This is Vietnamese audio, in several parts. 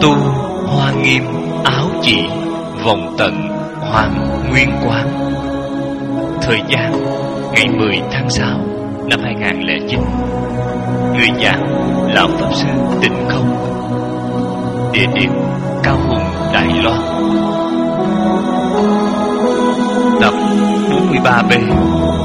Tu hoa nghiêm áo chỉ, vòng tận hoàng nguyên quán. Thời gian ngày 10 tháng 6 năm 2009. Người giảng Lão Pháp Sư Tịnh Không. Địa điểm Cao Hùng, Đài Loan. Tập 43B.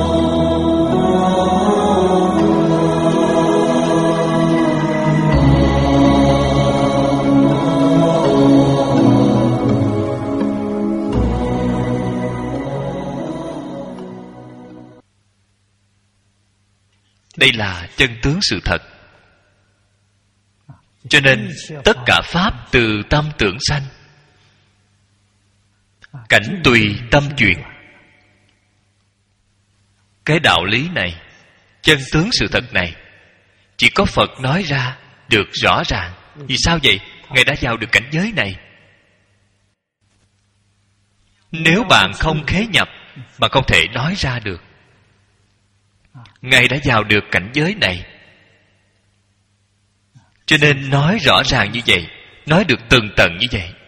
Đây là chân tướng sự thật. Cho nên tất cả pháp từ tâm tưởng sanh, cảnh tùy tâm chuyển. Cái đạo lý này, chân tướng sự thật này, chỉ có Phật nói ra được rõ ràng. Vì sao vậy? Ngài đã vào được cảnh giới này. Nếu bạn không khế nhập, bạn không thể nói ra được. Ngài đã vào được cảnh giới này, cho nên nói rõ ràng như vậy, nói được tường tận như vậy.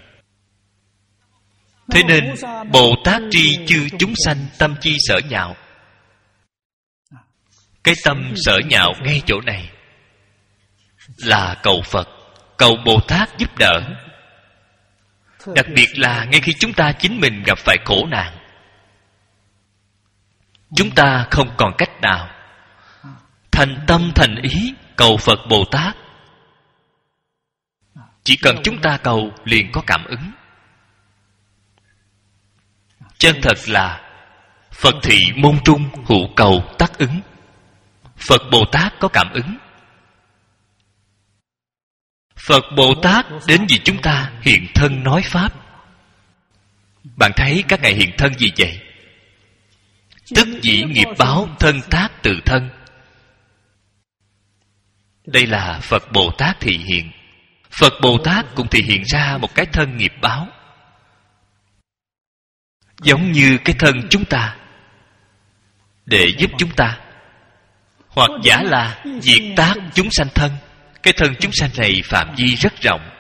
Thế nên Bồ Tát tri chư chúng sanh tâm chi sở nhạo. Cái tâm sở nhạo ngay chỗ này là cầu Phật, cầu Bồ Tát giúp đỡ. Đặc biệt là ngay khi chúng ta chính mình gặp phải khổ nạn, chúng ta không còn cách nào, thành tâm thành ý cầu Phật Bồ Tát. Chỉ cần chúng ta cầu liền có cảm ứng. Chân thật là Phật thị môn trung hữu cầu tác ứng. Phật Bồ Tát có cảm ứng. Phật Bồ Tát đến vì chúng ta hiện thân nói pháp. Bạn thấy các ngài hiện thân gì vậy? Tức dĩ nghiệp báo thân tác tự thân. Đây là Phật Bồ Tát thị hiện. Phật Bồ Tát cũng thị hiện ra một cái thân nghiệp báo, giống như cái thân chúng ta, để giúp chúng ta, hoặc giả là diệt tác chúng sanh thân. Cái thân chúng sanh này phạm vi rất rộng.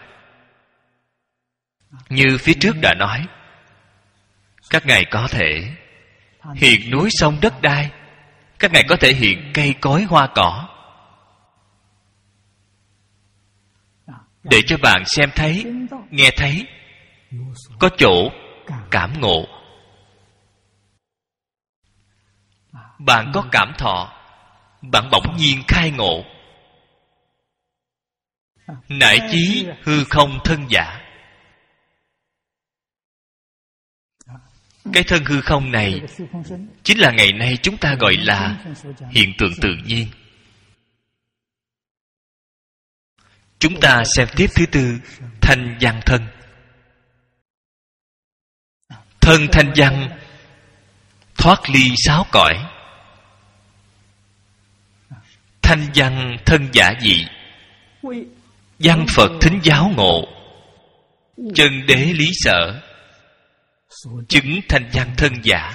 Như phía trước đã nói, các ngài có thể hiện núi sông đất đai, các ngài có thể hiện cây cối hoa cỏ, để cho bạn xem thấy, nghe thấy, có chỗ cảm ngộ. Bạn có cảm thọ, bạn bỗng nhiên khai ngộ. Nại chí hư không thân giả. Cái thân hư không này chính là ngày nay chúng ta gọi là hiện tượng tự nhiên. Chúng ta xem tiếp thứ tư, thanh văn thân. Thân thanh văn thoát ly sáu cõi. Thanh văn thân giả dị, văn Phật thính giáo ngộ, chân đế lý sở, chứng thanh văn thân giả.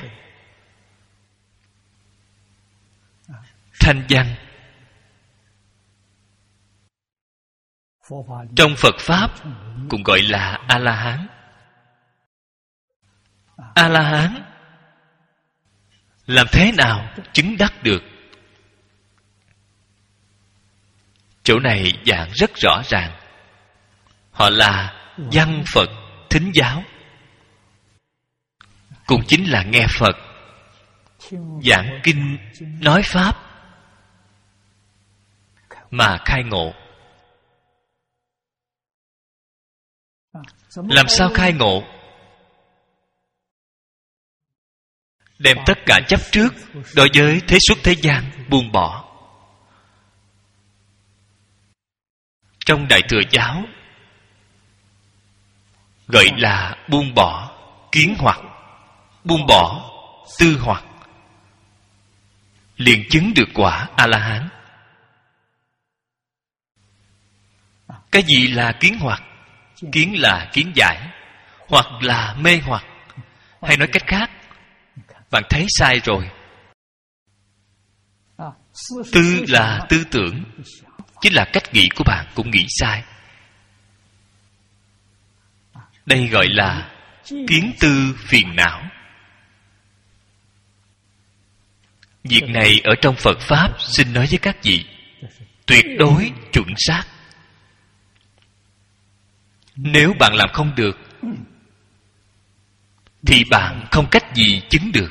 Thanh văn trong Phật Pháp cũng gọi là A-la-hán. A-la-hán làm thế nào chứng đắc được? Chỗ này giảng rất rõ ràng. Họ là văn Phật thính giáo, cũng chính là nghe Phật giảng kinh nói Pháp mà khai ngộ. Làm sao khai ngộ? Đem tất cả chấp trước đối với thế xuất thế gian buông bỏ. Trong Đại Thừa giáo gọi là buông bỏ kiến hoặc, buông bỏ tư hoặc, liền chứng được quả A-la-hán. Cái gì là kiến hoặc? Kiến là kiến giải, hoặc là mê hoặc. Hay nói cách khác, bạn thấy sai rồi. Tư là tư tưởng, chính là cách nghĩ của bạn cũng nghĩ sai. Đây gọi là kiến tư phiền não. Việc này ở trong Phật Pháp xin nói với các vị tuyệt đối chuẩn xác. Nếu bạn làm không được thì bạn không cách gì chứng được.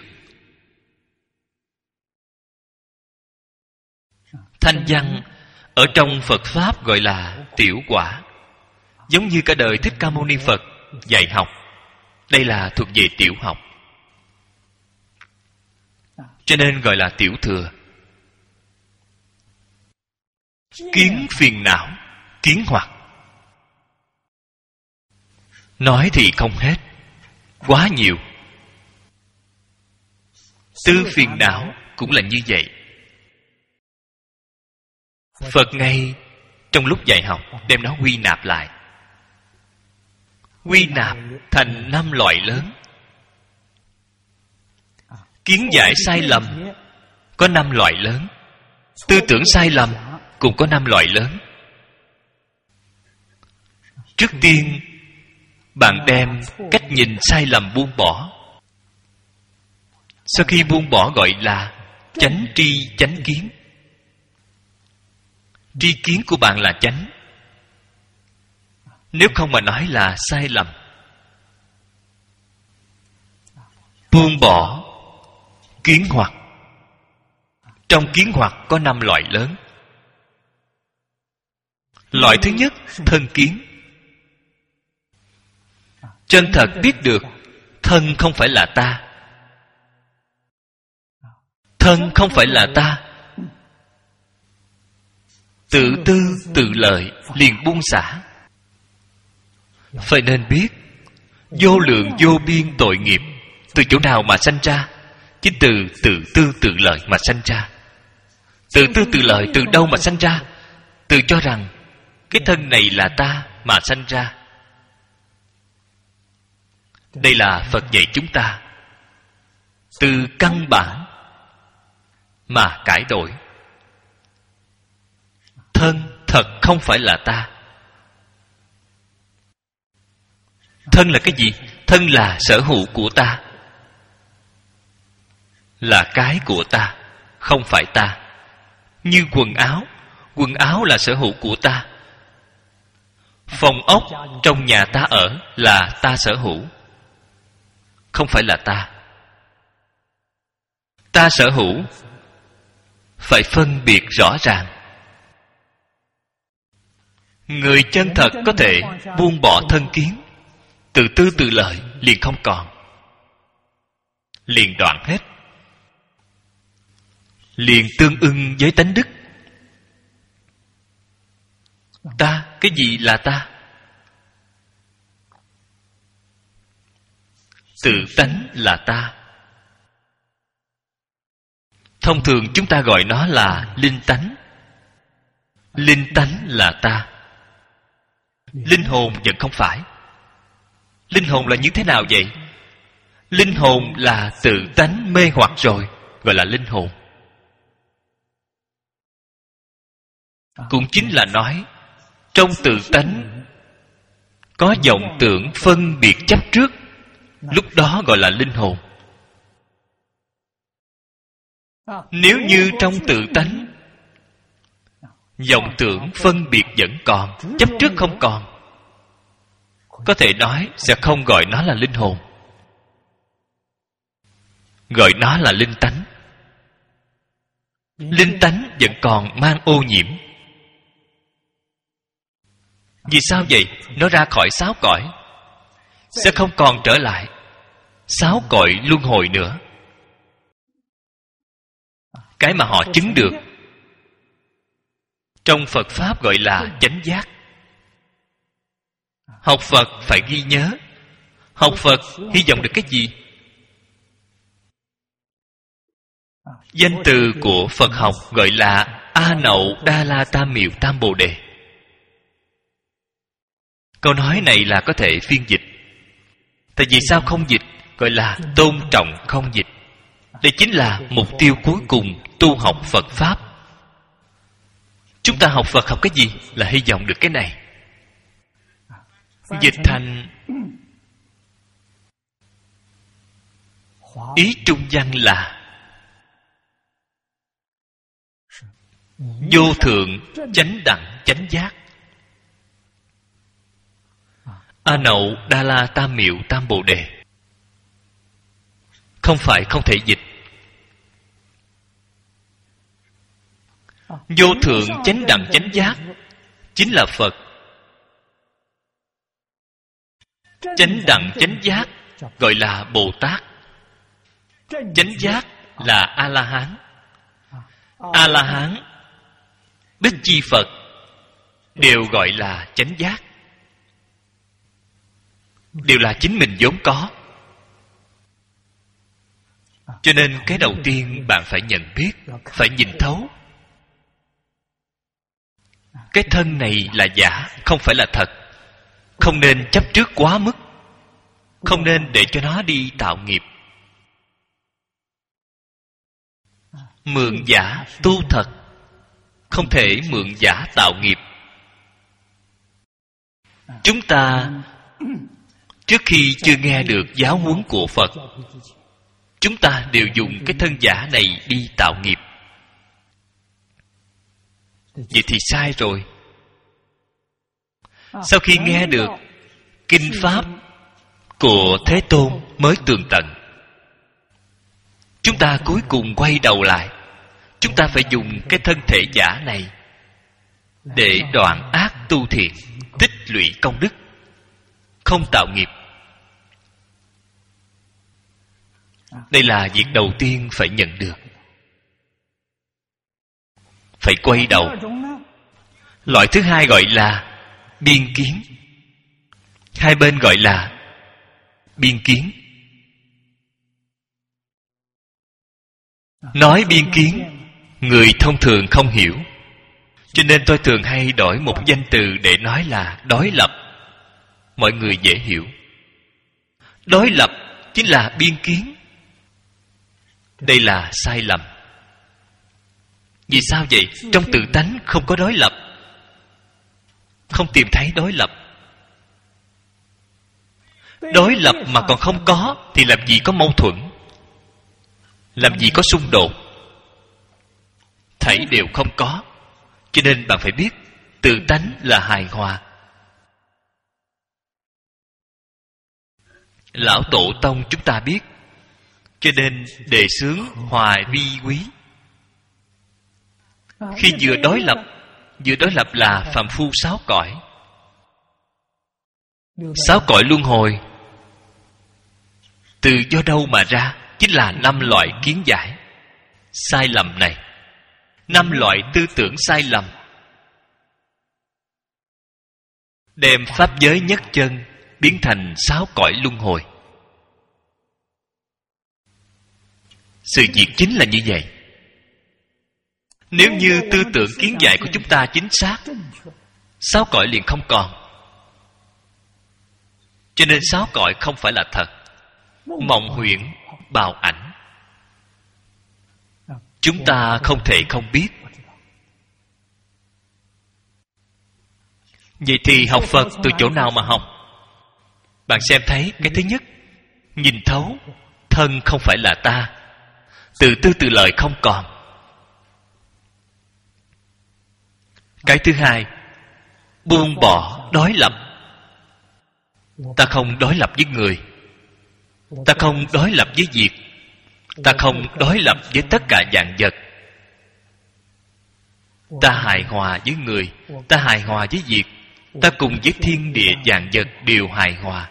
Thanh văn ở trong Phật Pháp gọi là tiểu quả. Giống như cả đời Thích Ca Mâu Ni Phật dạy học, đây là thuộc về tiểu học, cho nên gọi là tiểu thừa. Kiến phiền não, kiến hoặc, nói thì không hết, quá nhiều. Tư phiền não cũng là như vậy. Phật ngay trong lúc dạy học đem nó quy nạp lại, quy nạp thành 5 loại lớn. Kiến giải sai lầm có 5 loại lớn. Tư tưởng sai lầm cũng có 5 loại lớn. Trước tiên bạn đem cách nhìn sai lầm buông bỏ. Sau khi buông bỏ gọi là chánh tri chánh kiến. Tri kiến của bạn là chánh, nếu không mà nói là sai lầm. Buông bỏ kiến hoặc. Trong kiến hoặc có 5 loại lớn. Loại thứ nhất, thân kiến. Chân thật biết được thân không phải là ta. Thân không phải là ta. Tự tư tự lợi liền buông xả. Phải nên biết vô lượng vô biên tội nghiệp từ chỗ nào mà sanh ra? Chính từ tự tư tự lợi mà sanh ra. Tự tư tự lợi từ đâu mà sanh ra? Từ cho rằng cái thân này là ta mà sanh ra. Đây là Phật dạy chúng ta từ căn bản mà cải đổi. Thân thật không phải là ta. Thân là cái gì? Thân là sở hữu của ta, là cái của ta, không phải ta. Như quần áo là sở hữu của ta. Phòng ốc trong nhà ta ở là ta sở hữu, không phải là ta. Ta sở hữu phải phân biệt rõ ràng. Người chân thật có thể buông bỏ thân kiến, tự tư tự lợi liền không còn, liền đoạn hết, liền tương ưng với tánh đức. Ta, cái gì là ta? Tự tánh là ta. Thông thường chúng ta gọi nó là linh tánh. Linh tánh là ta. Linh hồn vẫn không phải. Linh hồn là như thế nào vậy? Linh hồn là tự tánh mê hoặc rồi, gọi là linh hồn. Cũng chính là nói trong tự tánh có vọng tưởng phân biệt chấp trước, lúc đó gọi là linh hồn. Nếu như trong tự tánh vọng tưởng phân biệt vẫn còn, chấp trước không còn, có thể nói sẽ không gọi nó là linh hồn, gọi nó là linh tánh. Linh tánh vẫn còn mang ô nhiễm. Vì sao vậy? Nó ra khỏi 6 cõi, sẽ không còn trở lại 6 cõi luân hồi nữa. Cái mà họ chứng được trong Phật Pháp gọi là chánh giác. Học Phật phải ghi nhớ. Học Phật hy vọng được cái gì? Danh từ của Phật học gọi là A Nậu Đa La Tam Miệu Tam Bồ Đề. Câu nói này là có thể phiên dịch. Tại vì sao không dịch? Gọi là tôn trọng không dịch. Đây chính là mục tiêu cuối cùng tu học Phật Pháp. Chúng ta học Phật học cái gì? Là hy vọng được cái này. Dịch thành Ý trung văn là vô thượng chánh đẳng chánh giác. A Nậu Đa La Tam Miệu Tam Bồ Đề. Không phải không thể dịch. Vô thượng chánh đẳng chánh giác chính là Phật. Chánh đẳng chánh giác gọi là Bồ Tát. Chánh giác là A-la-hán. A-la-hán, Đích Chi Phật đều gọi là chánh giác. Đều là chính mình vốn có. Cho nên cái đầu tiên bạn phải nhận biết, phải nhìn thấu. Cái thân này là giả, không phải là thật. Không nên chấp trước quá mức. Không nên để cho nó đi tạo nghiệp. Mượn giả tu thật. Không thể mượn giả tạo nghiệp. Chúng ta trước khi chưa nghe được giáo huấn của Phật, chúng ta đều dùng cái thân giả này đi tạo nghiệp. Vậy thì sai rồi. Sau khi nghe được kinh pháp của Thế Tôn mới tường tận, chúng ta cuối cùng quay đầu lại, chúng ta phải dùng cái thân thể giả này để đoạn ác tu thiện, tích lũy công đức, không tạo nghiệp. Đây là việc đầu tiên phải nhận được. Phải quay đầu. Loại thứ hai gọi là biên kiến. Hai bên gọi là biên kiến. Nói biên kiến, người thông thường không hiểu. Cho nên tôi thường hay đổi một danh từ để nói là đối lập. Mọi người dễ hiểu. Đối lập chính là biên kiến. Đây là sai lầm. Vì sao vậy? Trong tự tánh không có đối lập. Không tìm thấy đối lập. Đối lập mà còn không có thì làm gì có mâu thuẫn, làm gì có xung đột. Thảy đều không có. Cho nên bạn phải biết tự tánh là hài hòa. Lão Tổ Tông chúng ta biết, cho nên đề xướng hòa vi quý. Khi vừa đối lập là phàm phu sáu cõi. Sáu cõi luân hồi từ do đâu mà ra? Chính là 5 loại kiến giải sai lầm này, 5 loại tư tưởng sai lầm, đem pháp giới nhất chân biến thành 6 cõi luân hồi. Sự việc chính là như vậy. Nếu như tư tưởng kiến giải của chúng ta chính xác, 6 cõi liền không còn. Cho nên 6 cõi không phải là thật. Mộng huyễn, bào ảnh. Chúng ta không thể không biết. Vậy thì học Phật từ chỗ nào mà học? Bạn xem thấy cái thứ nhất, nhìn thấu thân không phải là ta, từ tư từ lợi không còn. Cái thứ hai, buông bỏ đối lập. Ta không đối lập với người, ta không đối lập với việc, ta không đối lập với tất cả vạn vật. Ta hài hòa với người, ta hài hòa với việc, ta cùng với thiên địa vạn vật đều hài hòa.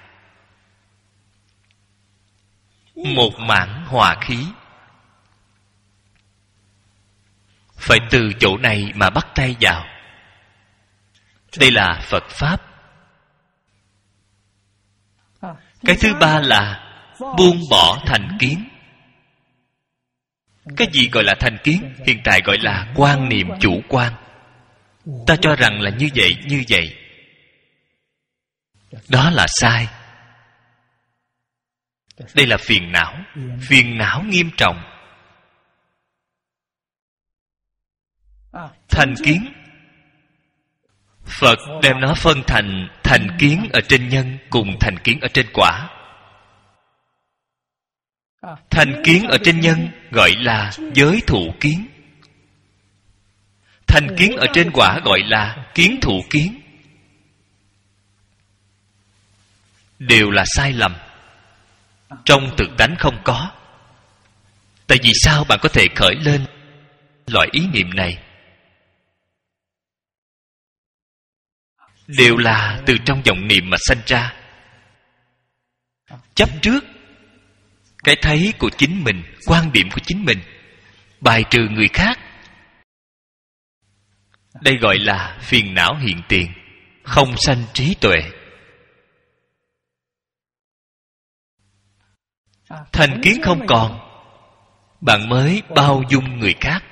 Một mảng hòa khí. Phải từ chỗ này mà bắt tay vào. Đây là Phật Pháp. Cái thứ ba là buông bỏ thành kiến. Cái gì gọi là thành kiến? Hiện tại gọi là quan niệm chủ quan. Ta cho rằng là như vậy, như vậy. Đó là sai. Đây là phiền não. Phiền não nghiêm trọng. Thành kiến, Phật đem nó phân thành thành kiến ở trên nhân cùng thành kiến ở trên quả. Thành kiến ở trên nhân gọi là giới thụ kiến. Thành kiến ở trên quả gọi là kiến thụ kiến. Đều là sai lầm, trong thực tánh không có. Tại vì sao bạn có thể khởi lên loại ý niệm này? Đều là từ trong vọng niệm mà sanh ra. Chấp trước cái thấy của chính mình, quan điểm của chính mình, bài trừ người khác. Đây gọi là phiền não hiện tiền, không sanh trí tuệ. Thành kiến không còn, bạn mới bao dung người khác.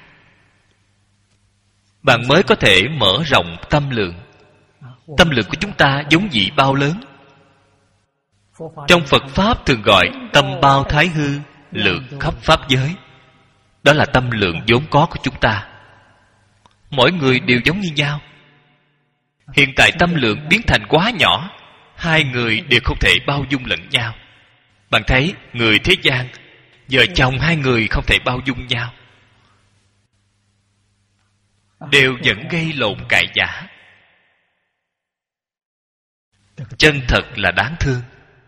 Bạn mới có thể mở rộng tâm lượng. Tâm lượng của chúng ta giống vậy bao lớn. Trong Phật Pháp thường gọi tâm bao thái hư, lượng khắp Pháp giới. Đó là tâm lượng vốn có của chúng ta. Mỗi người đều giống như nhau. Hiện tại tâm lượng biến thành quá nhỏ, hai người đều không thể bao dung lẫn nhau. Bạn thấy người thế gian, vợ chồng hai người không thể bao dung nhau, đều vẫn gây lộn cãi giả. Chân thật là đáng thương.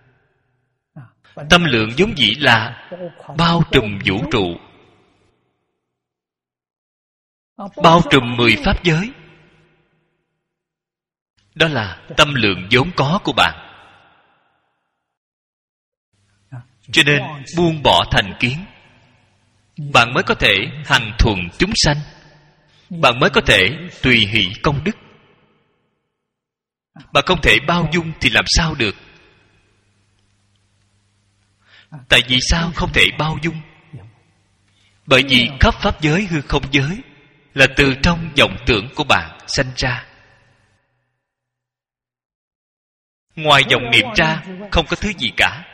Tâm lượng vốn dĩ là bao trùm vũ trụ, bao trùm 10 pháp giới. Đó là tâm lượng vốn có của bạn. Cho nên buông bỏ thành kiến, bạn mới có thể hằng thuần chúng sanh. Bạn mới có thể tùy hỷ công đức. Bạn không thể bao dung thì làm sao được? Tại vì sao không thể bao dung? Bởi vì khắp pháp giới hư không giới là từ trong vọng tưởng của bạn sanh ra. Ngoài vọng niệm ra không có thứ gì cả.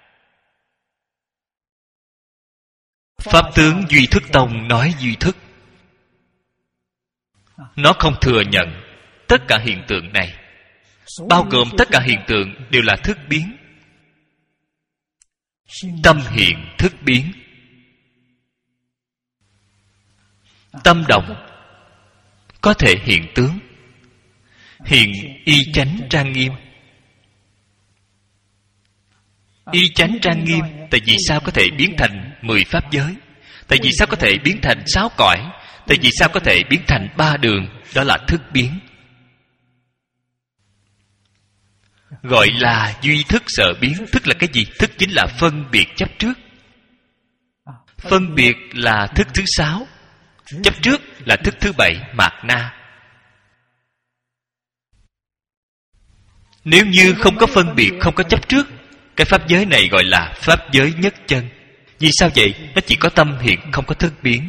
Pháp tướng Duy Thức Tông nói duy thức. Nó không thừa nhận tất cả hiện tượng này. Bao gồm tất cả hiện tượng đều là thức biến. Tâm hiện thức biến. Tâm động có thể hiện tướng, hiện y chánh trang nghiêm. Y chánh trang nghiêm, tại vì sao có thể biến thành 10 pháp giới? Tại vì sao có thể biến thành 6 cõi? Tại vì sao có thể biến thành 3 đường? Đó là thức biến. Gọi là duy thức sở biến. Thức là cái gì? Thức chính là phân biệt chấp trước. Phân biệt là thức thứ 6, chấp trước là thức thứ 7, mạt na. Nếu như không có phân biệt, không có chấp trước, cái pháp giới này gọi là pháp giới nhất chân. Vì sao vậy? Nó chỉ có tâm hiện, không có thức biến.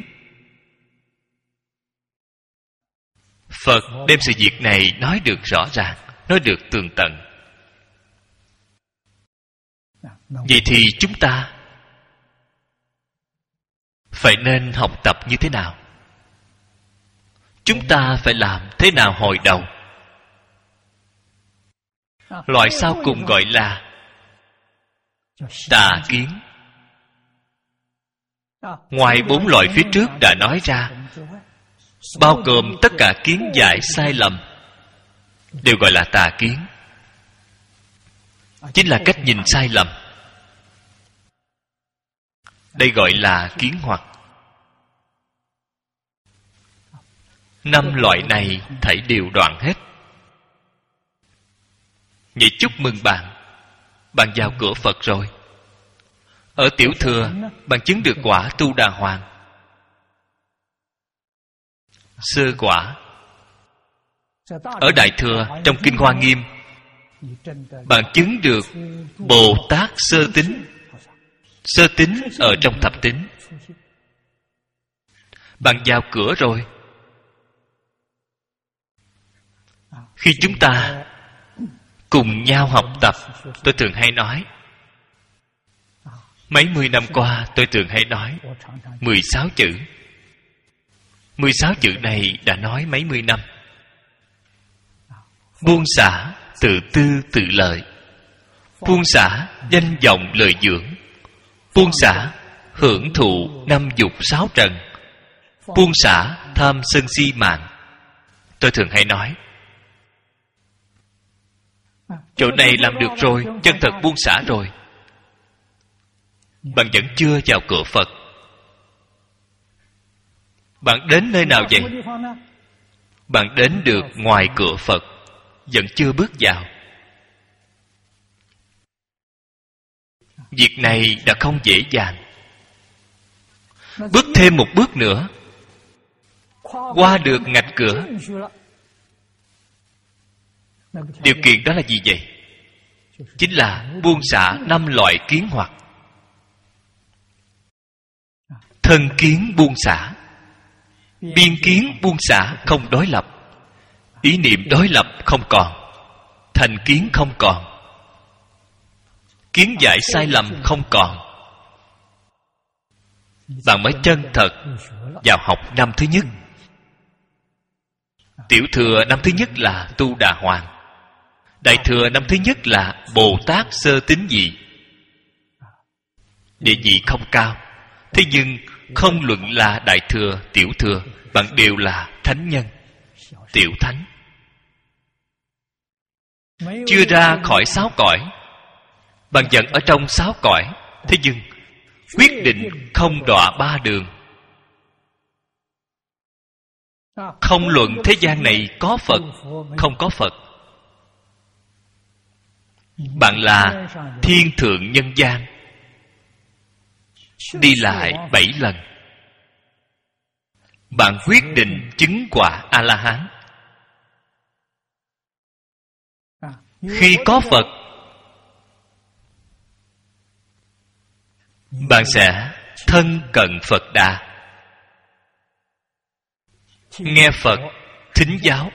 Phật đem sự việc này nói được rõ ràng, nói được tường tận. Vậy thì chúng ta phải nên học tập như thế nào? Chúng ta phải làm thế nào hồi đầu? Loại sau cùng gọi là tà kiến. Ngoài 4 loại phía trước đã nói ra, bao gồm tất cả kiến giải sai lầm, đều gọi là tà kiến. Chính là cách nhìn sai lầm. Đây gọi là kiến hoặc. 5 loại này thảy đều đoạn hết. Vậy chúc mừng bạn, bạn vào cửa Phật rồi. Ở tiểu thừa, bạn chứng được quả Tu Đà Hoàng. Sơ quả. Ở đại thừa, trong Kinh Hoa Nghiêm, bạn chứng được Bồ Tát sơ tín. Sơ tín ở trong thập tín. Bạn vào cửa rồi. Khi chúng ta cùng nhau học tập, tôi thường hay nói, mấy mươi năm qua tôi thường hay nói 16 chữ. 16 chữ này đã nói mấy mươi năm. Buông xả tự tư tự lợi, buông xả danh vọng lợi dưỡng, Buông xả hưởng thụ 5 dục 6 trần. Buông xả tham sân si mạng. Tôi thường hay nói, chỗ này làm được rồi, chân thật buông xả rồi. Bạn vẫn chưa vào cửa Phật. Bạn đến nơi nào vậy? Bạn đến được ngoài cửa Phật, vẫn chưa bước vào. Việc này đã không dễ dàng. Bước thêm một bước nữa, qua được ngạch cửa. Điều kiện đó là gì vậy? Chính là buông xả 5 loại kiến hoặc. Thân kiến buông xả, biên kiến buông xả không đối lập, ý niệm đối lập không còn, thành kiến không còn, kiến giải sai lầm không còn. Bạn mới chân thật vào học năm thứ nhất. Tiểu thừa năm thứ nhất là tu đà hoàng. Đại thừa năm thứ nhất là Bồ Tát sơ tín vị. Địa vị không cao, thế nhưng không luận là đại thừa, tiểu thừa, bạn đều là thánh nhân, tiểu thánh. Chưa ra khỏi 6 cõi, bạn vẫn ở trong 6 cõi, thế nhưng quyết định không đọa 3 đường. Không luận thế gian này có Phật, không có Phật. Bạn là thiên thượng nhân gian, đi lại 7 lần. Bạn quyết định chứng quả A-la-hán. Khi có Phật, bạn sẽ thân cận Phật Đà, nghe Phật thính giáo,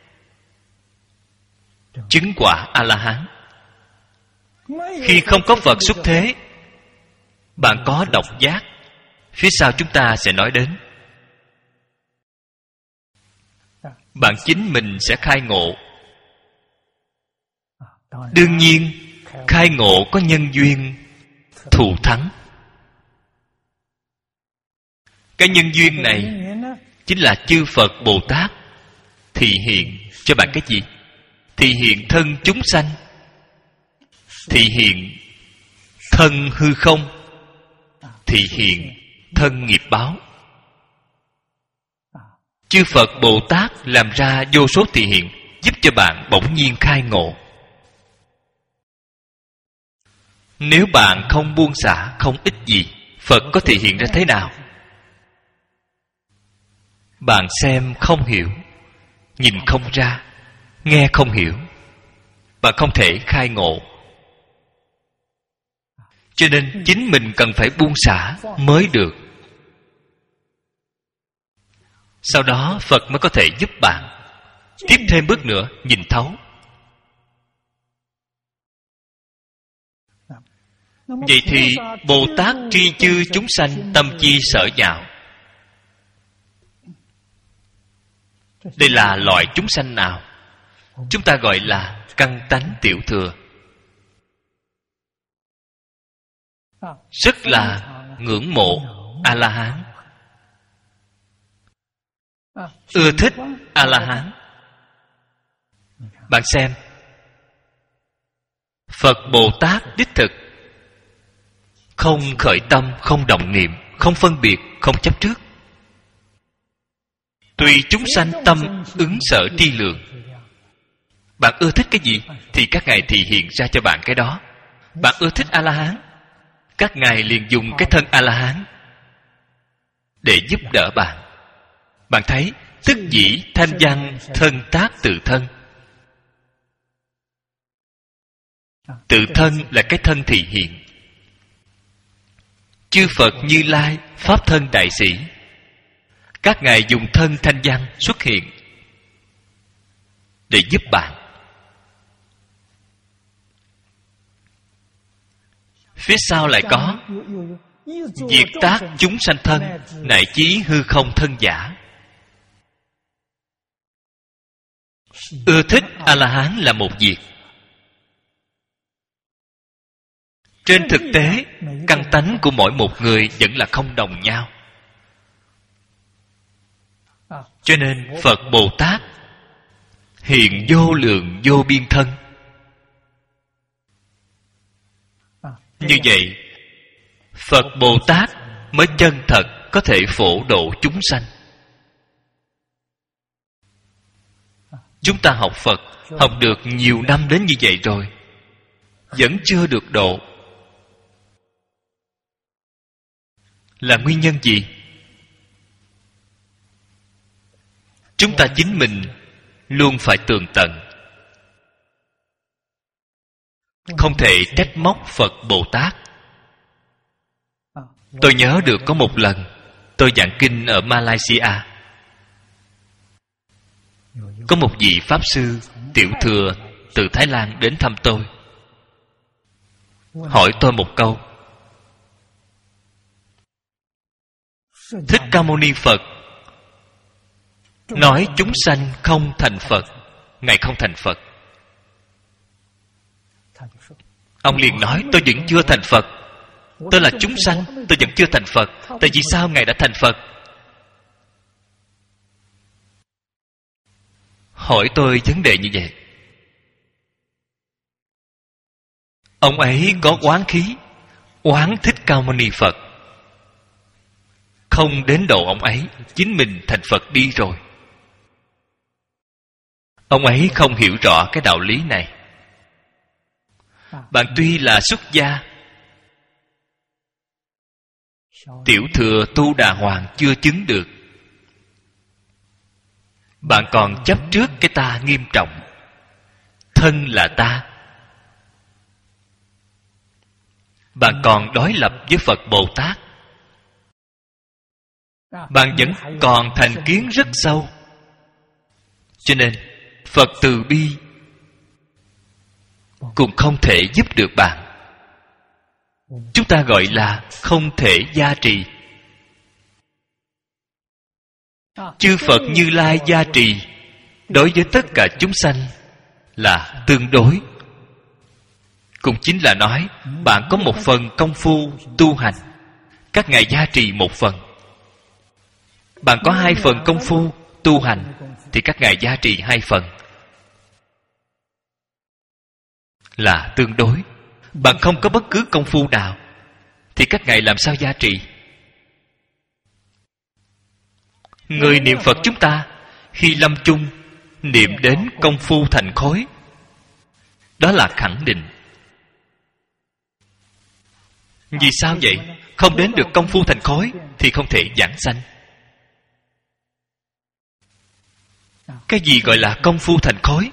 chứng quả A-la-hán. Khi không có Phật xuất thế, bạn có độc giác. Phía sau chúng ta sẽ nói đến. Bạn chính mình sẽ khai ngộ. Đương nhiên, khai ngộ có nhân duyên thù thắng. Cái nhân duyên này chính là chư Phật Bồ Tát thị hiện cho bạn cái gì? Thị hiện thân chúng sanh, thị hiện thân hư không, thị hiện thân nghiệp báo. Chư Phật Bồ Tát làm ra vô số thị hiện, giúp cho bạn bỗng nhiên khai ngộ. Nếu bạn không buông xả, không ích gì, Phật có thể hiện ra thế nào? Bạn xem không hiểu, nhìn không ra, nghe không hiểu, bạn không thể khai ngộ. Cho nên chính mình cần phải buông xả mới được. Sau đó Phật mới có thể giúp bạn tiếp thêm bước nữa, nhìn thấu. Vậy thì Bồ Tát tri chư chúng sanh tâm chi sở nhạo. Đây là loại chúng sanh nào? Chúng ta gọi là căn tánh tiểu thừa. Rất là ngưỡng mộ A-la-hán, ưa thích A-la-hán. Bạn xem, Phật Bồ Tát đích thực không khởi tâm, không động niệm, không phân biệt, không chấp trước. Tùy chúng sanh tâm ứng sở tri lượng. Bạn ưa thích cái gì thì các ngài thị hiện ra cho bạn cái đó. Bạn ưa thích A-la-hán, các ngài liền dùng cái thân A-la-hán để giúp đỡ bạn. Bạn thấy tức dĩ thanh văn thân tác tự thân. Tự thân là cái thân thị hiện. Chư Phật Như Lai Pháp thân đại sĩ, các ngài dùng thân thanh văn xuất hiện để giúp bạn. Phía sau lại có diệt tác chúng sanh thân, nại chí hư không thân giả. Ưa thích A-la-hán là một việc, Trên thực tế, căn tánh của mỗi một người vẫn là không đồng nhau. Cho nên Phật Bồ Tát hiện vô lượng vô biên thân. Như vậy, Phật Bồ Tát mới chân thật có thể phổ độ chúng sanh. Chúng ta học Phật, học được nhiều năm đến như vậy rồi, vẫn chưa được độ. Là nguyên nhân gì? Chúng ta chính mình luôn phải tường tận, không thể trách móc Phật Bồ Tát. Tôi nhớ được có một lần tôi giảng kinh ở Malaysia, có một vị Pháp Sư Tiểu Thừa từ Thái Lan đến thăm tôi, hỏi tôi một câu: Thích Ca Mâu Ni Phật nói chúng sanh không thành Phật, Ngài không thành Phật. Ông liền nói: tôi vẫn chưa thành Phật, tôi là chúng sanh, tôi vẫn chưa thành Phật. Tại vì sao Ngài đã thành Phật? Hỏi tôi vấn đề như vậy. Ông ấy có oán khí, oán Thích Ca Mâu Ni Phật, không đến độ ông ấy, chính mình thành Phật đi rồi. Ông ấy không hiểu rõ cái đạo lý này. Bạn tuy là xuất gia, Tiểu Thừa Tu Đà Hoàng chưa chứng được, bạn còn chấp trước cái ta nghiêm trọng. Thân là ta. Bạn còn đối lập với Phật Bồ Tát. Bạn vẫn còn thành kiến rất sâu. Cho nên Phật từ bi cũng không thể giúp được bạn. Chúng ta gọi là không thể gia trì. Chư Phật Như Lai gia trì đối với tất cả chúng sanh là tương đối. Cũng chính là nói, bạn có một phần công phu tu hành, các ngài gia trì một phần. Bạn có 2 phần công phu tu hành, thì các ngài gia trì 2 phần. Là tương đối. Bạn không có bất cứ công phu nào, thì các ngài làm sao gia trì? Người niệm Phật chúng ta khi lâm chung niệm đến công phu thành khối, đó là khẳng định. Vì sao vậy? Không đến được công phu thành khối thì không thể giảng sanh. Cái gì gọi là công phu thành khối?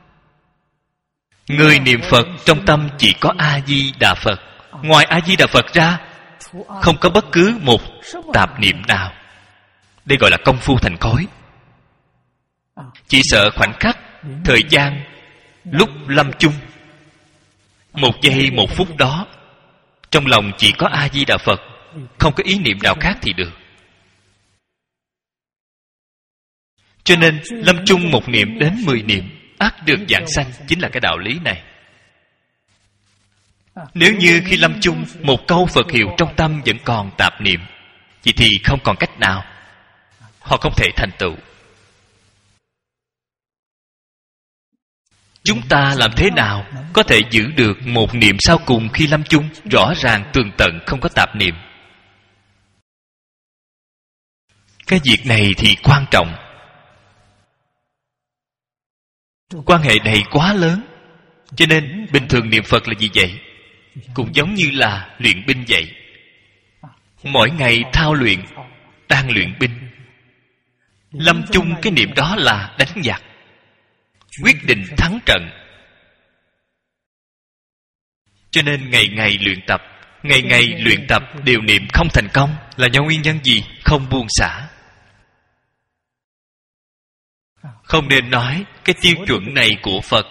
Người niệm Phật trong tâm chỉ có A-di-đà Phật. Ngoài A-di-đà Phật ra, không có bất cứ một tạp niệm nào. Đây gọi là công phu thành khối. Chỉ sợ khoảnh khắc, thời gian, lúc lâm chung, 1 giây 1 phút đó, trong lòng chỉ có A-di-đà Phật, không có ý niệm nào khác thì được. Cho nên lâm chung 1 niệm đến 10 niệm, ắt được giảng sanh, chính là cái đạo lý này. Nếu như khi lâm chung 1 câu Phật hiệu trong tâm vẫn còn tạp niệm, vậy thì không còn cách nào, họ không thể thành tựu. Chúng ta làm thế nào có thể giữ được 1 niệm sau cùng khi lâm chung rõ ràng tường tận, không có tạp niệm? Cái việc này thì quan trọng. Quan hệ này quá lớn. Cho nên bình thường niệm Phật là gì vậy? Cũng giống như là luyện binh vậy. Mỗi ngày thao luyện, đang luyện binh. Lâm chung cái niệm đó là đánh giặc, quyết định thắng trận. Cho nên ngày ngày luyện tập đều niệm không thành công. Là do nguyên nhân gì? Không buông xả. Không nên nói cái tiêu chuẩn này của Phật.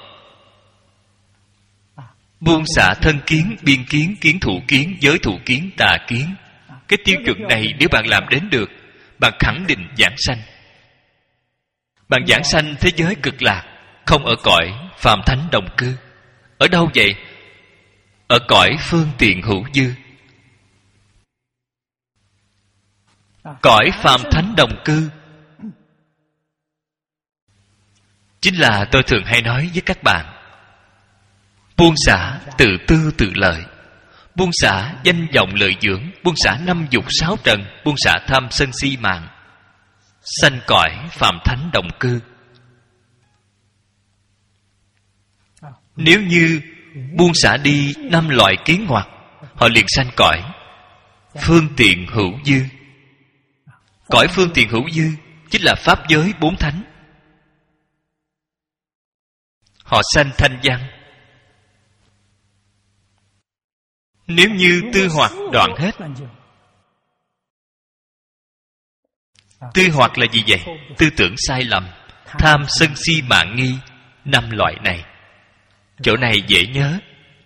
Buông xả thân kiến, biên kiến, kiến thủ kiến, giới thủ kiến, tà kiến. Cái tiêu chuẩn này nếu bạn làm đến được, bạn khẳng định giảng sanh. Bạn giảng sanh thế giới cực lạc, không ở cõi phàm thánh đồng cư. Ở đâu vậy? ở cõi phương tiện hữu dư. Cõi phàm thánh đồng cư chính là tôi thường hay nói với các bạn, buông xả tự tư tự lợi, buông xả danh vọng lợi dưỡng, buông xả năm dục sáu trần, buông xả tham sân si mạng, sanh cõi phàm thánh đồng cư. Nếu như buông xả đi năm loại kiến hoặc, họ liền sanh cõi phương tiện hữu dư. Cõi phương tiện hữu dư chính là pháp giới bốn thánh. Họ sanh thanh văn. Nếu như tư hoặc đoạn hết. Tư hoặc là gì vậy? Tư tưởng sai lầm, tham sân si mạng nghi, năm loại này. Chỗ này dễ nhớ.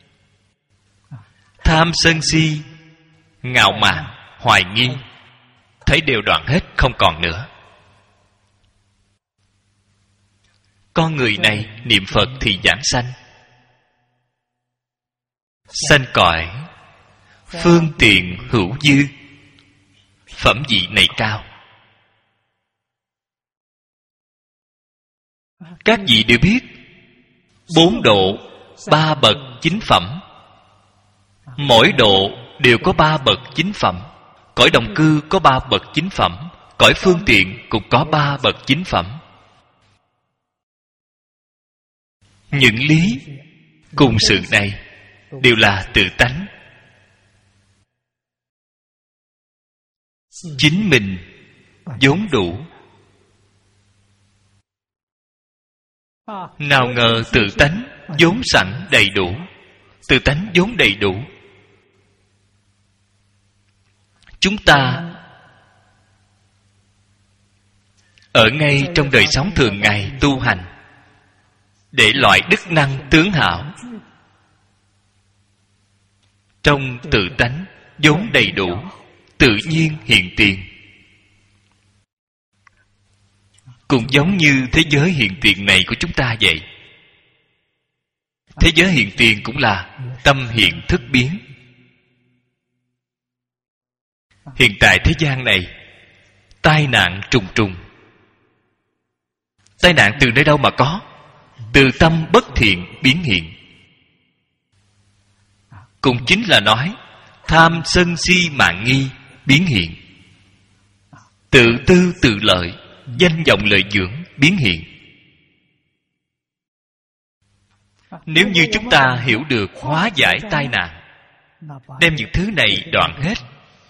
Tham sân si, ngạo mạn, hoài nghi, thấy đều đoạn hết, không còn nữa. Con người này niệm Phật thì giảng sanh. Sanh cõi phương tiện hữu dư, phẩm vị này cao. Các vị đều biết, 4 độ 3 bậc chính phẩm, mỗi độ đều có 3 bậc chính phẩm. Cõi đồng cư có 3 bậc chính phẩm, cõi phương tiện cũng có 3 bậc chính phẩm. Những lý cùng sự này đều là tự tánh. Chính mình vốn đủ. Nào ngờ tự tánh vốn sẵn đầy đủ. Tự tánh vốn đầy đủ. Chúng ta ở ngay trong đời sống thường ngày tu hành, để loại đức năng tướng hảo trong tự tánh vốn đầy đủ, tự nhiên hiện tiền. Cũng giống như thế giới hiện tiền này của chúng ta vậy. Thế giới hiện tiền cũng là tâm hiện thức biến. Hiện tại thế gian này tai nạn trùng trùng. Tai nạn từ nơi đâu mà có? Từ tâm bất thiện biến hiện. Cũng chính là nói tham sân si mạng nghi biến hiện. Tự tư tự lợi, danh vọng lợi dưỡng biến hiện. Nếu như chúng ta hiểu được hóa giải tai nạn, đem những thứ này đoạn hết,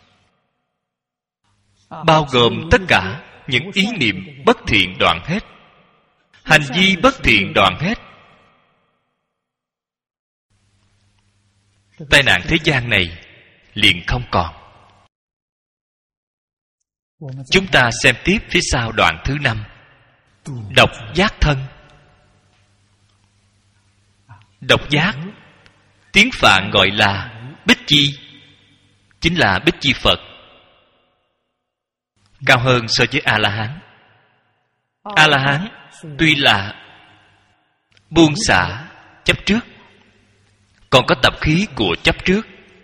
bao gồm tất cả những ý niệm bất thiện đoạn hết, hành vi bất thiện đoạn hết, tai nạn thế gian này liền không còn. Chúng ta xem tiếp phía sau đoạn thứ 5. Độc giác thân. Độc giác, tiếng Phạn gọi là Bích Chi, chính là Bích Chi Phật, cao hơn so với A-la-hán. A-la-hán tuy là buông xả chấp trước, còn có tập khí của chấp trước.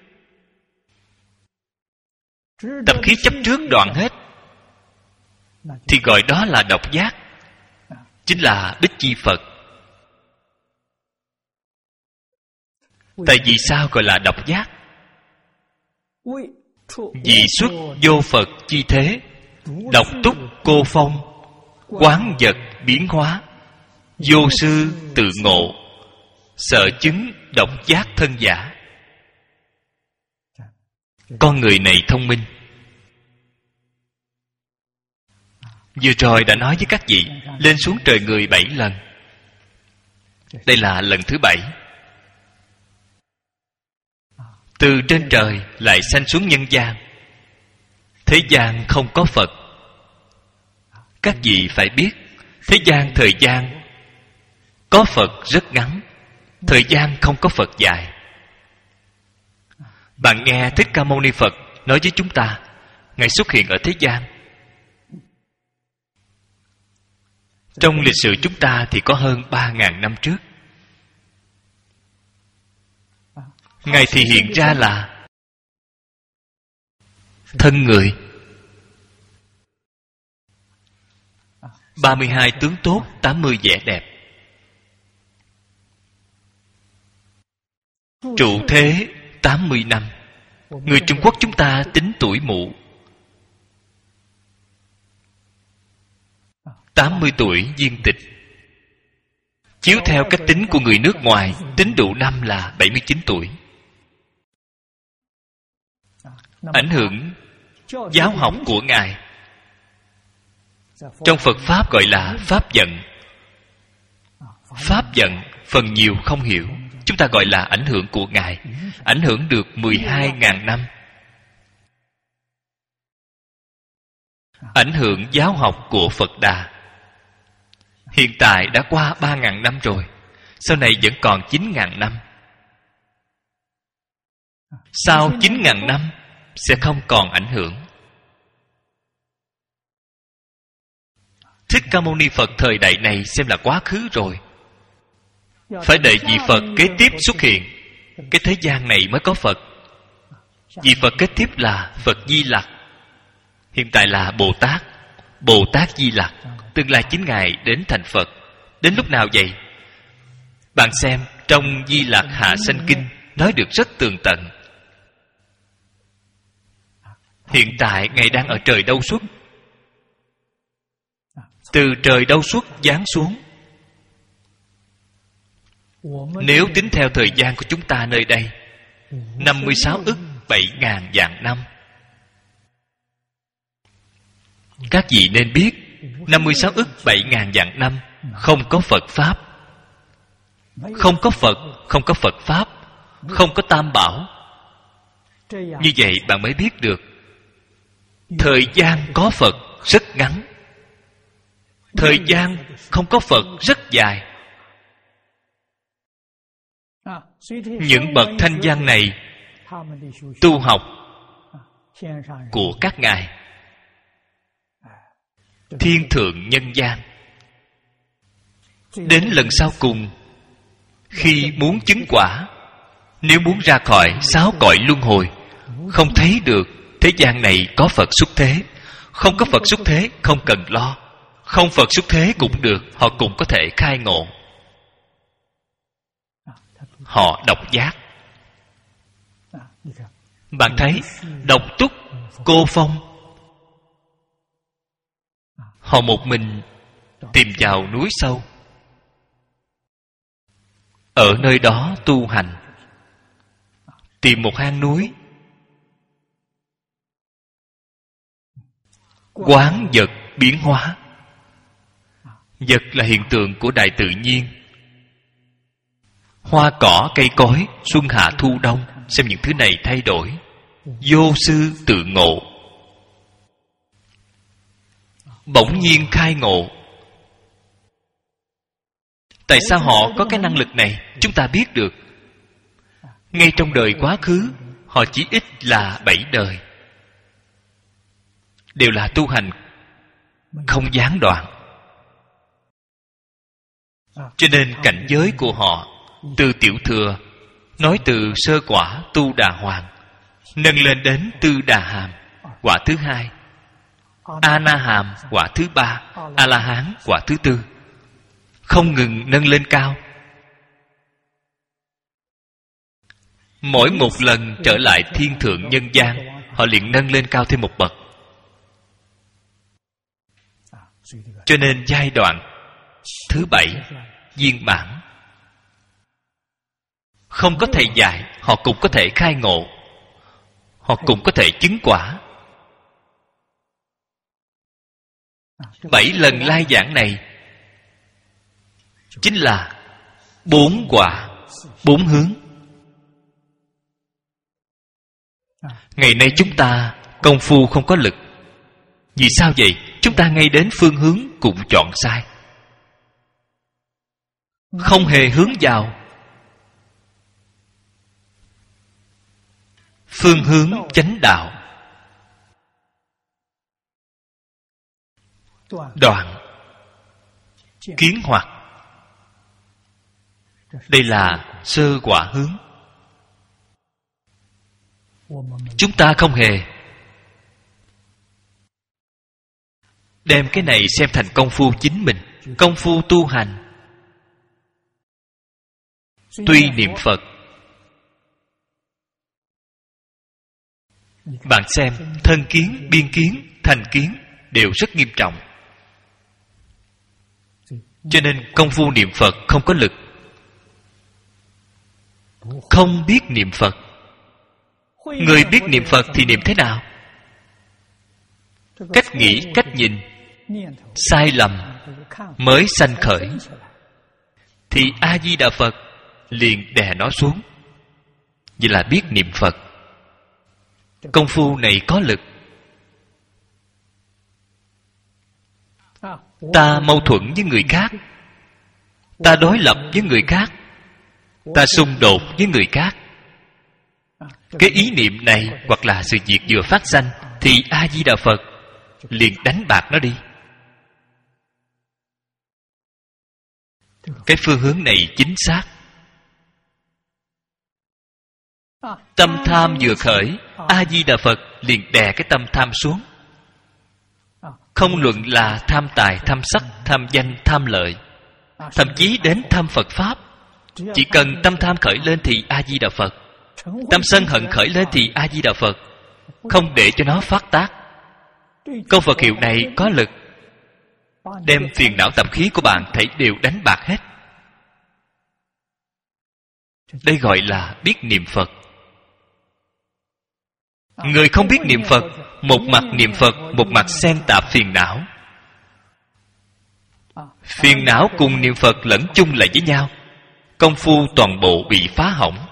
Tập khí chấp trước đoạn hết thì gọi đó là độc giác, chính là Bích Chi Phật. Tại vì sao gọi là độc giác? Vì xuất vô Phật chi thế, độc túc cô phong, quán vật biến hóa, vô sư tự ngộ, sợ chứng độc giác thân giả. Con người này thông minh. Vừa rồi đã nói với các vị, lên xuống trời người 7 lần. Đây là lần thứ 7. Từ trên trời lại sanh xuống nhân gian. Thế gian không có Phật. Các vị phải biết, thế gian thời gian có Phật rất ngắn, thời gian không có Phật dài. Bạn nghe Thích Ca Mâu Ni Phật nói với chúng ta, Ngài xuất hiện ở thế gian. Trong lịch sử chúng ta thì có hơn 3.000 năm trước. Ngài thì hiện ra là thân người. 32 tướng tốt, 80 vẻ đẹp. Trụ thế 80 năm. Người Trung Quốc chúng ta tính tuổi mụ. 80 tuổi viên tịch. Chiếu theo cách tính của người nước ngoài, tính đủ năm là 79 tuổi. Ảnh hưởng giáo học của Ngài trong Phật Pháp gọi là Pháp Vận. Pháp Vận phần nhiều không hiểu, chúng ta gọi là ảnh hưởng của Ngài. Ảnh hưởng được 12.000 năm. Ảnh hưởng giáo học của Phật Đà hiện tại đã qua 3.000 năm rồi. Sau này vẫn còn 9.000 năm. Sau 9.000 năm sẽ không còn ảnh hưởng. Thích Ca Mâu Ni Phật thời đại này xem là quá khứ rồi. Phải đợi vị Phật kế tiếp xuất hiện, cái thế gian này mới có Phật. Vị Phật kế tiếp là Phật Di Lặc. Hiện tại là Bồ Tát, Bồ Tát Di Lặc. Tương lai chính Ngài đến thành Phật. Đến lúc nào vậy? Bạn xem trong Di Lặc Hạ Sanh Kinh nói được rất tường tận. Hiện tại Ngài đang ở trời Đâu Xuất. Từ trời Đâu Xuất giáng xuống. Nếu tính theo thời gian của chúng ta nơi đây, 56 ức 7.000 vạn năm. Các vị nên biết 56 ức 7.000 vạn năm không có Phật Pháp. Không có Phật, không có Phật Pháp, không có Tam Bảo. Như vậy bạn mới biết được thời gian có Phật rất ngắn, thời gian không có Phật rất dài. Những bậc thanh văn này tu học của các ngài thiên thượng nhân gian, đến lần sau cùng khi muốn chứng quả, nếu muốn ra khỏi 6 cõi luân hồi, không thấy được thế gian này có Phật xuất thế. Không có Phật xuất thế không cần lo. Không Phật xuất thế cũng được, họ cũng có thể khai ngộ. Họ độc giác. Bạn thấy Độc Túc, Cô Phong, họ một mình tìm vào núi sâu, ở nơi đó tu hành, tìm một hang núi, quán vật biến hóa. Vật là hiện tượng của đại tự nhiên. Hoa cỏ, cây cối, xuân hạ thu đông, xem những thứ này thay đổi. Vô sư tự ngộ. Bỗng nhiên khai ngộ. Tại sao họ có cái năng lực này? Chúng ta biết được. Ngay trong đời quá khứ, họ chỉ ít là 7 đời, đều là tu hành không gián đoạn. Cho nên cảnh giới của họ từ tiểu thừa, nói từ sơ quả tu đà hoàng, nâng lên đến tư đà hàm, quả thứ 2, a na hàm, quả thứ 3, a la hán, quả thứ 4, không ngừng nâng lên cao. Mỗi một lần trở lại thiên thượng nhân gian, họ liền nâng lên cao thêm một bậc. Cho nên giai đoạn thứ 7 viên mãn. Không có thầy dạy, họ cũng có thể khai ngộ, họ cũng có thể chứng quả. 7 lần lai giảng này chính là 4 quả, 4 hướng. Ngày nay chúng ta công phu không có lực. Vì sao vậy? Chúng ta ngay đến phương hướng cũng chọn sai, không hề hướng vào phương hướng chánh đạo. Đoạn kiến hoặc, đây là sơ quả hướng. Chúng ta không hề đem cái này xem thành công phu chính mình. Công phu tu hành, tuy niệm Phật, bạn xem thân kiến, biên kiến, thành kiến đều rất nghiêm trọng. Cho nên công phu niệm Phật không có lực. Không biết niệm Phật. Người biết niệm Phật thì niệm thế nào? Cách nghĩ, cách nhìn sai lầm mới sanh khởi, thì A-di-đà Phật liền đè nó xuống. Vậy là biết niệm Phật. Công phu này có lực. Ta mâu thuẫn với người khác, ta đối lập với người khác, ta xung đột với người khác, cái ý niệm này hoặc là sự việc vừa phát sanh, thì A-di-đà Phật liền đánh bạc nó đi. Cái phương hướng này chính xác. Tâm tham vừa khởi, A-di-đà Phật liền đè cái tâm tham xuống. Không luận là tham tài, tham sắc, tham danh, tham lợi, thậm chí đến tham Phật Pháp, chỉ cần tâm tham khởi lên thì A-di-đà Phật, tâm sân hận khởi lên thì A-di-đà Phật, không để cho nó phát tác. Câu Phật hiệu này có lực, đem phiền não tập khí của bạn thảy đều đánh bạc hết. Đây gọi là biết niệm Phật. Người không biết niệm Phật, một mặt niệm Phật, một mặt xen tạp phiền não. Phiền não cùng niệm Phật lẫn chung lại với nhau, công phu toàn bộ bị phá hỏng.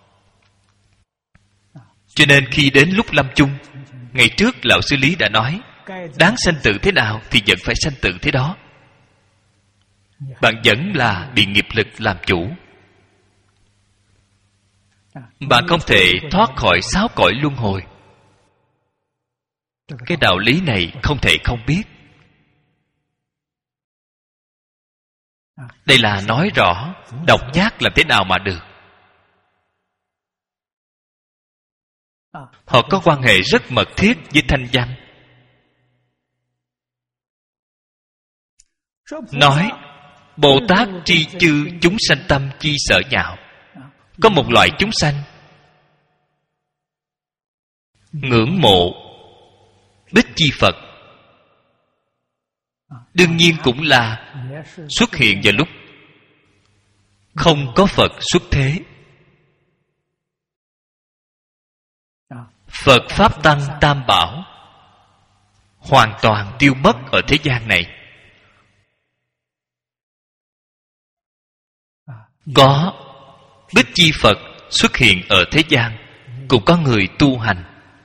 Cho nên khi đến lúc lâm chung, ngày trước lão sư Lý đã nói, đáng sanh tử thế nào thì vẫn phải sanh tử thế đó. Bạn vẫn là bị nghiệp lực làm chủ. Bạn không thể thoát khỏi 6 cõi luân hồi. Cái đạo lý này không thể không biết. Đây là nói rõ độc giác làm thế nào mà được. Họ có quan hệ rất mật thiết với thanh văn. Nói Bồ Tát tri chư chúng sanh tâm chi sở nhạo. Có một loại chúng sanh ngưỡng mộ Bích Chi Phật, đương nhiên cũng là xuất hiện vào lúc không có Phật xuất thế. Phật Pháp Tăng Tam Bảo hoàn toàn tiêu mất ở thế gian này. Có Bích Chi Phật xuất hiện ở thế gian, cũng có người tu hành.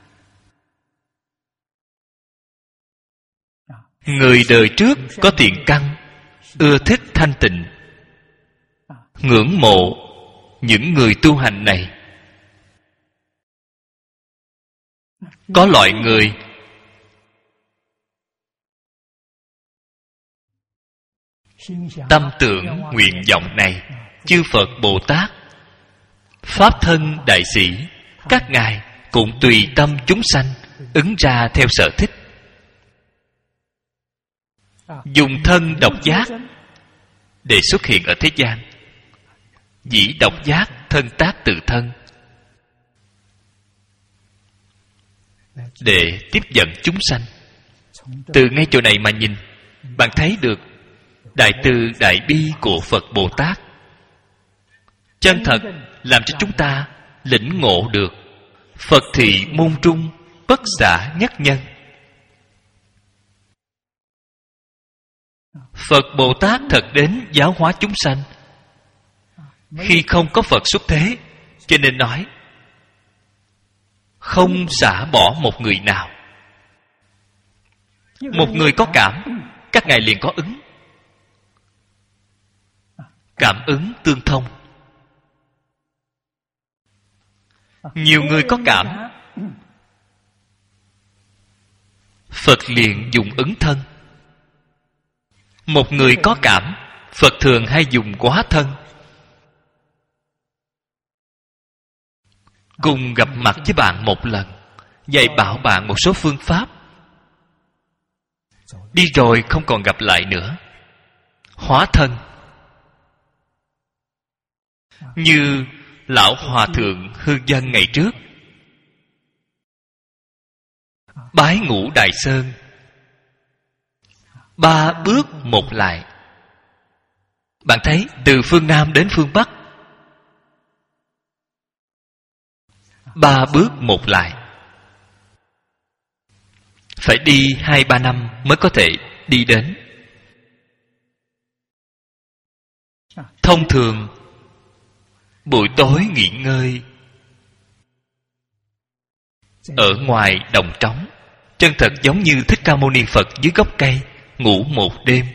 Người đời trước có thiện căn, ưa thích thanh tịnh, ngưỡng mộ những người tu hành này. Có loại người tâm tưởng nguyện vọng này, chư Phật Bồ Tát, Pháp thân đại sĩ, các ngài cũng tùy tâm chúng sanh ứng ra theo sở thích, dùng thân độc giác để xuất hiện ở thế gian. Dĩ độc giác thân tác tự thân, để tiếp dẫn chúng sanh. Từ ngay chỗ này mà nhìn, bạn thấy được đại từ đại bi của Phật Bồ Tát chân thật làm cho chúng ta lĩnh ngộ được Phật thị môn trung bất xả nhất nhân. Phật Bồ Tát thật đến giáo hóa chúng sanh khi không có Phật xuất thế, cho nên nói không xả bỏ một người nào. Một người có cảm, các ngài liền có ứng. Cảm ứng tương thông. Nhiều người có cảm, Phật liền dùng ứng thân. Một người có cảm, Phật thường hay dùng quá thân. cùng gặp mặt với bạn một lần, dạy bảo bạn một số phương pháp, đi rồi không còn gặp lại nữa, hóa thân. Như lão hòa thượng Hư Dân ngày trước bái Ngũ Đài Sơn, 3 bước một lại. Bạn thấy từ phương Nam đến phương Bắc, 3 bước một lại, phải đi 2-3 năm mới có thể đi đến. Thông thường buổi tối nghỉ ngơi ở ngoài đồng trống, chân thật giống như Thích Ca Mâu Ni Phật dưới gốc cây ngủ một đêm.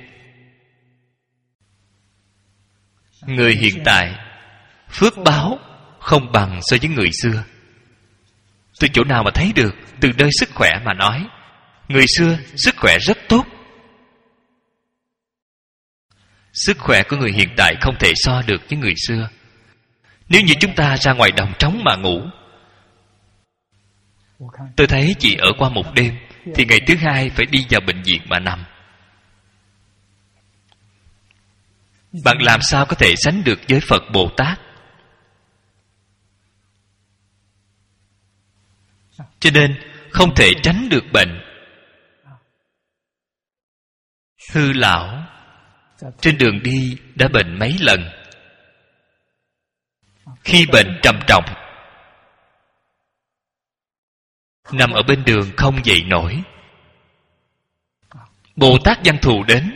Người hiện tại phước báo không bằng so với người xưa. Từ chỗ nào mà thấy được? Từ nơi sức khỏe mà nói, người xưa sức khỏe rất tốt. Sức khỏe của người hiện tại không thể so được với người xưa. Nếu như chúng ta ra ngoài đồng trống mà ngủ, tôi thấy chỉ ở qua một đêm thì ngày thứ hai phải đi vào bệnh viện mà nằm. Bạn làm sao có thể sánh được với Phật Bồ Tát? Cho nên không thể tránh được bệnh. Hư lão trên đường đi đã bệnh mấy lần. Khi bệnh trầm trọng, nằm ở bên đường không dậy nổi, Bồ Tát Văn Thù đến.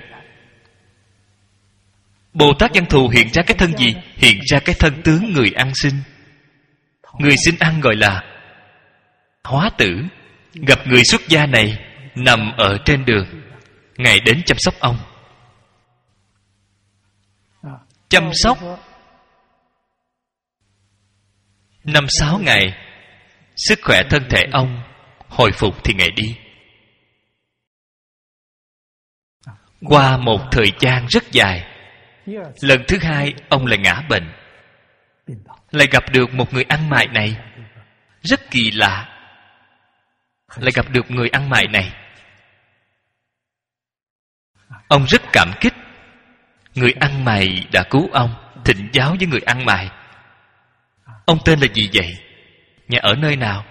Bồ Tát Văn Thù hiện ra cái thân gì? Hiện ra cái thân tướng người ăn xin. Người xin ăn gọi là hóa tử. Gặp người xuất gia này nằm ở trên đường, Ngài đến chăm sóc ông. Chăm sóc 5-6 ngày, sức khỏe thân thể ông hồi phục thì Ngài đi. Qua một thời gian rất dài, lần thứ hai ông lại ngã bệnh. Lại gặp được một người ăn mày này. Rất kỳ lạ. Lại gặp được người ăn mày này. Ông rất cảm kích. Người ăn mày đã cứu ông, thịnh giáo với người ăn mày. Ông tên là gì vậy? Nhà ở nơi nào?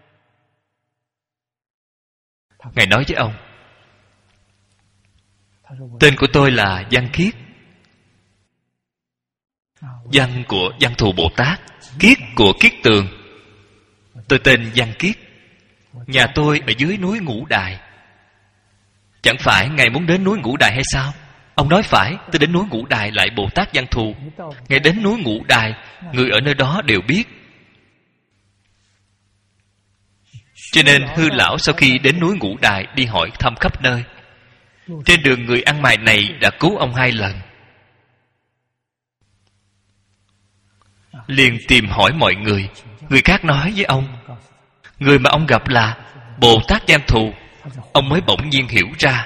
Ngài nói với ông, tên của tôi là Văn Kiết. Văn của Văn Thù Bồ Tát, Kiết của Kiết Tường. Tôi tên Văn Kiết. Nhà tôi ở dưới núi Ngũ Đài. Chẳng phải Ngài muốn đến núi Ngũ Đài hay sao? Ông nói phải. Tôi đến núi Ngũ Đài lại Bồ Tát Văn Thù. Ngài đến núi Ngũ Đài, người ở nơi đó đều biết. Cho nên hư lão sau khi đến núi Ngũ Đài đi hỏi thăm khắp nơi. Trên đường người ăn mày này đã cứu ông 2 lần. Liền tìm hỏi mọi người. Người khác nói với ông, người mà ông gặp là Bồ Tát Văn Thù. Ông mới bỗng nhiên hiểu ra.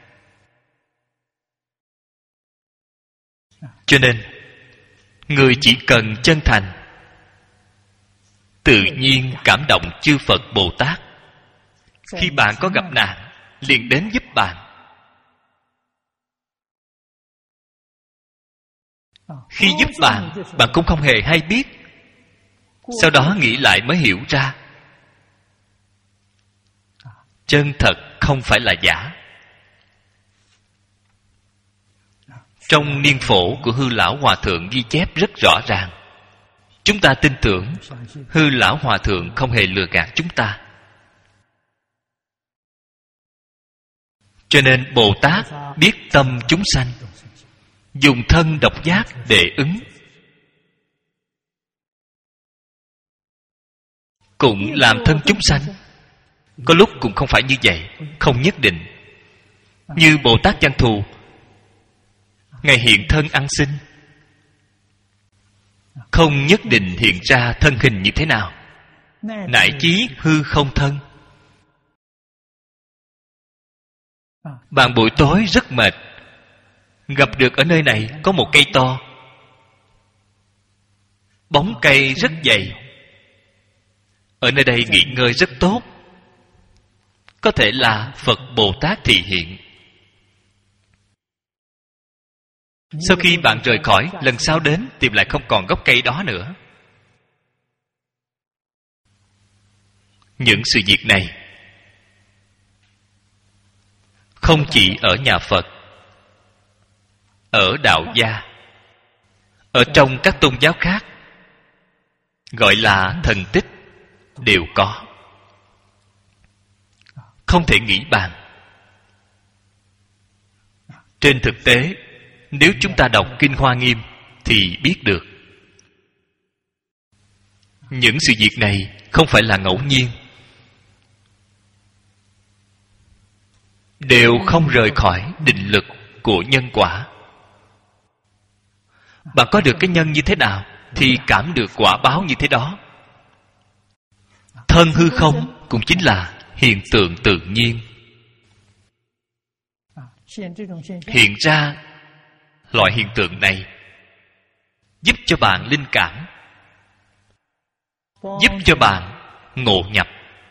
Cho nên người chỉ cần chân thành, tự nhiên cảm động chư Phật Bồ Tát. Khi bạn có gặp nạn, liền đến giúp bạn. Khi giúp bạn, bạn cũng không hề hay biết. Sau đó nghĩ lại mới hiểu ra, chân thật không phải là giả. Trong niên phổ của hư lão hòa thượng ghi chép rất rõ ràng. Chúng ta tin tưởng hư lão hòa thượng không hề lừa gạt chúng ta. Cho nên Bồ Tát biết tâm chúng sanh, dùng thân độc giác để ứng. Cũng làm thân chúng sanh. Có lúc cũng không phải như vậy, không nhất định. Như Bồ Tát Văn Thù, Ngài hiện thân ăn xin, không nhất định hiện ra thân hình như thế nào. Nại chí hư không thân. Bạn buổi tối rất mệt, gặp được ở nơi này có một cây to, bóng cây rất dày, ở nơi đây nghỉ ngơi rất tốt. Có thể là Phật Bồ Tát thị hiện. Sau khi bạn rời khỏi, lần sau đến tìm lại không còn gốc cây đó nữa. Những sự việc này không chỉ ở nhà Phật, ở đạo gia, ở trong các tôn giáo khác, gọi là thần tích, đều có. Không thể nghĩ bàn. Trên thực tế, nếu chúng ta đọc Kinh Hoa Nghiêm thì biết được. Những sự việc này không phải là ngẫu nhiên, đều không rời khỏi định lực của nhân quả. Bạn có được cái nhân như thế nào thì cảm được quả báo như thế đó. Thân hư không cũng chính là hiện tượng tự nhiên. Hiện ra loại hiện tượng này giúp cho bạn linh cảm, giúp cho bạn ngộ nhập.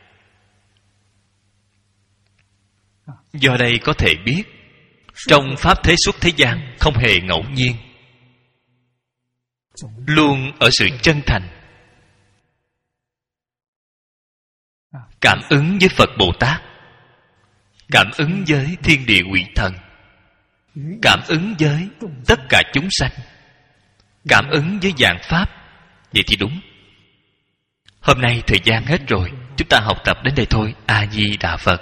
Do đây có thể biết, trong pháp thế xuất thế gian không hề ngẫu nhiên, luôn ở sự chân thành. Cảm ứng với Phật Bồ Tát, cảm ứng với thiên địa quỷ thần, cảm ứng với tất cả chúng sanh, cảm ứng với vạn pháp. Vậy thì đúng. Hôm nay thời gian hết rồi, chúng ta học tập đến đây thôi. A Di Đà Phật.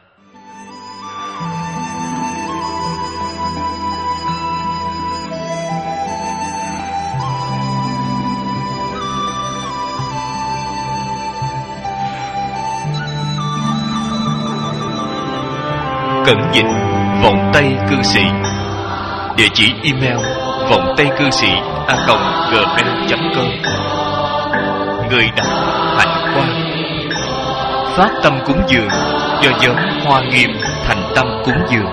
Cẩn dịch Vọng Tây Cư Sĩ. Địa chỉ email vongtaycư sĩ@gmail.com. Người đọc Hạnh Quang. Phát tâm cúng dường do nhóm Hoa Nghiêm thành tâm cúng dường.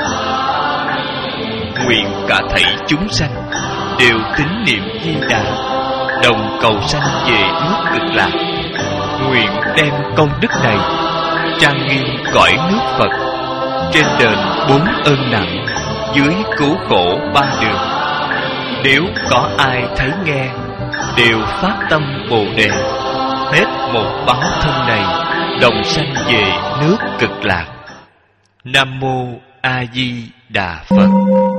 Nguyện cả thảy chúng sanh đều tín niệm Di Đà, đồng cầu sanh về nước Cực Lạc. Nguyện đem công đức này trang nghiêm cõi nước Phật, trên đền 4 ơn nặng, dưới cứu khổ 3 đường. Nếu có ai thấy nghe, đều phát tâm Bồ Đề, hết một báo thân này, đồng sanh về nước Cực Lạc. Nam Mô A Di Đà Phật.